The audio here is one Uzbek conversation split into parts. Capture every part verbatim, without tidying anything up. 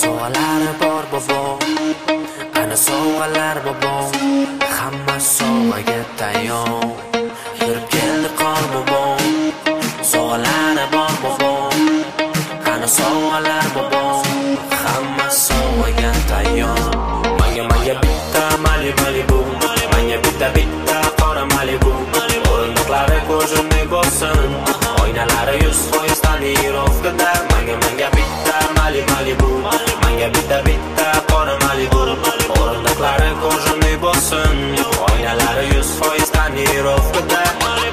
Sovg'alari bor bobo, ana sovg'alar bobo, hamma sovg'aga tayyor. Kirib keldi qor bobo, sovg'alari bor bobo, ana sovg'alar bobo, hamma sovg'aga tayyor. Manga manga bitta mali mali bu, manga bitta bitta qora mali bu. O'rindiqlari ko'zimni bo'lsin, oynalari yuz foiz tonirovkada. Manga manga bitta mali mali bu, manga bitta bitta qora mali bu. O'rindiqlari ko'zimni bo'lsin, oynalari yuz foiz tonirovkada.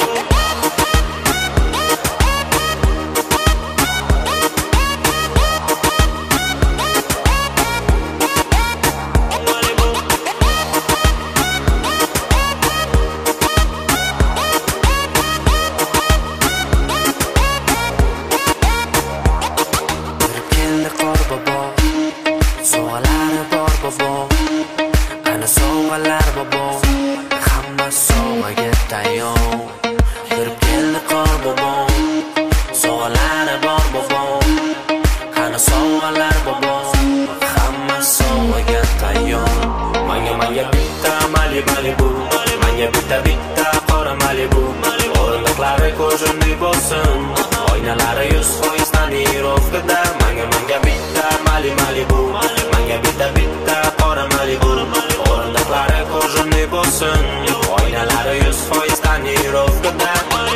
Sovg'alari bor bobo, ana sovg'alar bobo, hamma sovg'aga tayyor. Kirib keldi qor bobo, sovg'alari bor bobo, ana sovg'alar bobo, hamma sovg'aga tayyor. Manga manga bitta mali mali bu, manga bitta bitta qora mali bu. O'rindiqlari ko'zimni bo'lsin, oynalari yuz foiz tonirovkada. Manga manga bitta mali mali bu, manga bitta bitta qora mali bu. O'rindiqlari ko'zimni bo'lsin, oynalari yuz foiz tonirovkada.